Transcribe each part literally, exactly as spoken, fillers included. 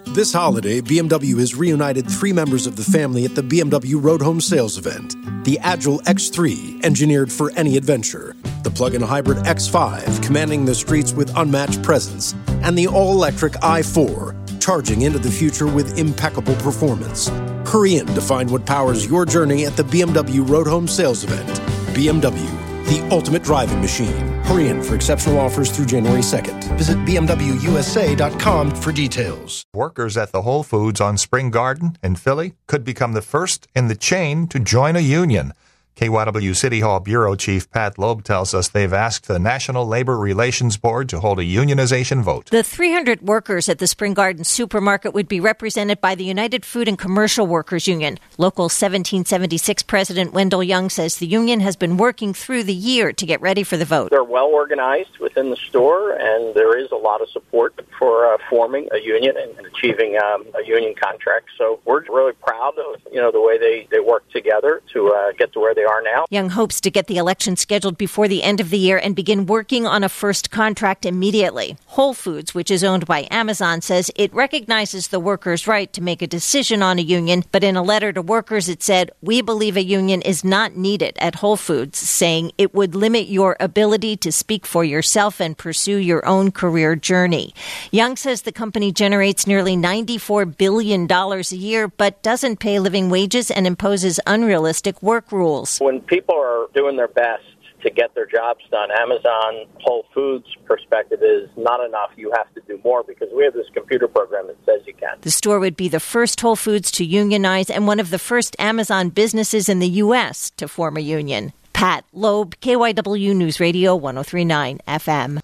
This holiday, B M W has reunited three members of the family at the B M W Road Home Sales event. The Agile X three, engineered for any adventure. The plug-in hybrid X five, commanding the streets with unmatched presence. And the all-electric i four, charging into the future with impeccable performance. Hurry in to find what powers your journey at the B M W Road Home Sales event. B M W, the ultimate driving machine. Hurry in for exceptional offers through January second. Visit B M W U S A dot com for details. Workers at the Whole Foods on Spring Garden in Philly could become the first in the chain to join a union. K Y W City Hall Bureau Chief Pat Loeb tells us they've asked the National Labor Relations Board to hold a unionization vote. The three hundred workers at the Spring Garden supermarket would be represented by the United Food and Commercial Workers Union. Local seventeen seventy-six President Wendell Young says the union has been working through the year to get ready for the vote. They're well organized within the store, and there is a lot of support for uh, forming a union and achieving um, a union contract. So we're really proud of you know the way they, they work together to uh, get to where they are now. Young hopes to get the election scheduled before the end of the year and begin working on a first contract immediately. Whole Foods, which is owned by Amazon, says it recognizes the workers' right to make a decision on a union, but in a letter to workers it said, "We believe a union is not needed at Whole Foods," saying it would limit your ability to speak for yourself and pursue your own career journey. Young says the company generates nearly ninety-four billion dollars a year, but doesn't pay living wages and imposes unrealistic work rules. When people are doing their best to get their jobs done, Amazon, Whole Foods' perspective is not enough. You have to do more because we have this computer program that says you can. The store would be the first Whole Foods to unionize and one of the first Amazon businesses in the U S to form a union. Pat Loeb, K Y W News Radio, one oh three point nine F M.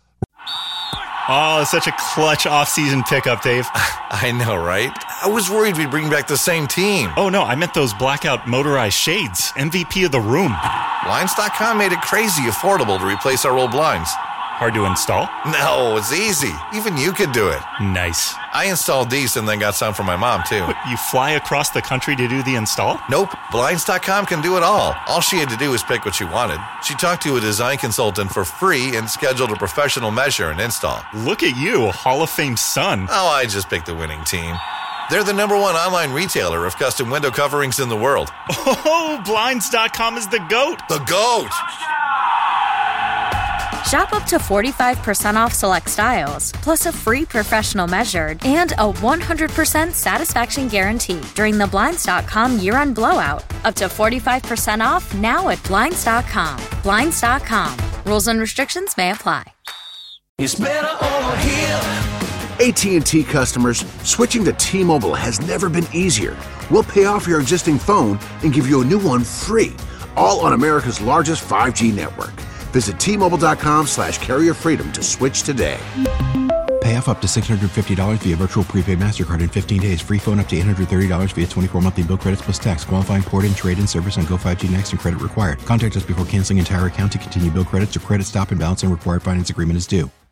Oh, such a clutch off-season pickup, Dave. I know, right? I was worried we'd bring back the same team. Oh, no, I meant those blackout motorized shades. M V P of the room. Blinds dot com made it crazy affordable to replace our old blinds. Hard to install? No, it's easy. Even you could do it. Nice. I installed these and then got some for my mom, too. What, you fly across the country to do the install? Nope. Blinds dot com can do it all. All she had to do was pick what she wanted. She talked to a design consultant for free and scheduled a professional measure and install. Look at you, a Hall of Fame son. Oh, I just picked the winning team. They're the number one online retailer of custom window coverings in the world. Oh, Blinds dot com is the GOAT. The GOAT! Shop up to forty-five percent off select styles, plus a free professional measured and a one hundred percent satisfaction guarantee during the Blinds dot com year-end blowout. Up to forty-five percent off now at Blinds dot com. Blinds dot com. Rules and restrictions may apply. It's better over here. A T and T customers, switching to T-Mobile has never been easier. We'll pay off your existing phone and give you a new one free, all on America's largest five G network. Visit T Mobile dot com slash carrier freedom to switch today. Pay off up to six hundred fifty dollars via virtual prepaid MasterCard in fifteen days. Free phone up to eight hundred thirty dollars via twenty-four monthly bill credits plus tax. Qualifying port and trade-in service on Go five G Next and credit required. Contact us before canceling entire account to continue bill credits or credit stop and balance and required finance agreement is due.